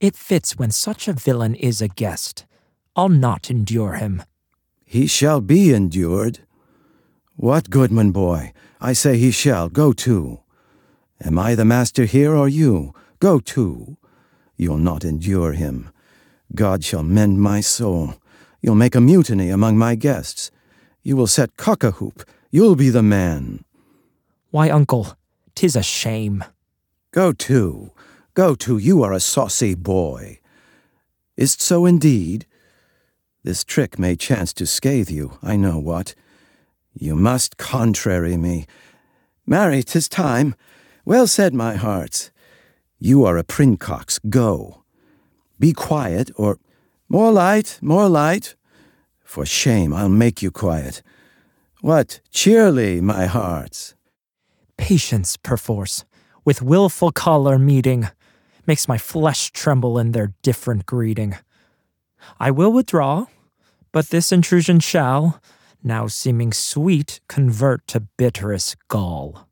It fits when such a villain is a guest. I'll not endure him. He shall be endured. What, Goodman boy? I say he shall. Go to. Am I the master here or you? Go to. You'll not endure him. God shall mend my soul. You'll make a mutiny among my guests. You will set cock-a-hoop. You'll be the man. Why, uncle, 'tis a shame. Go to. Go to. You are a saucy boy. Is't so indeed? This trick may chance to scathe you, I know what. You must contrary me. Marry, 'tis time. Well said, my hearts. You are a princox. Go. Be quiet, or more light, more light. For shame, I'll make you quiet. What, cheerly, my hearts? Patience, perforce, with wilful choler meeting, makes my flesh tremble in their different greeting. I will withdraw, but this intrusion shall, now seeming sweet, convert to bitterest gall.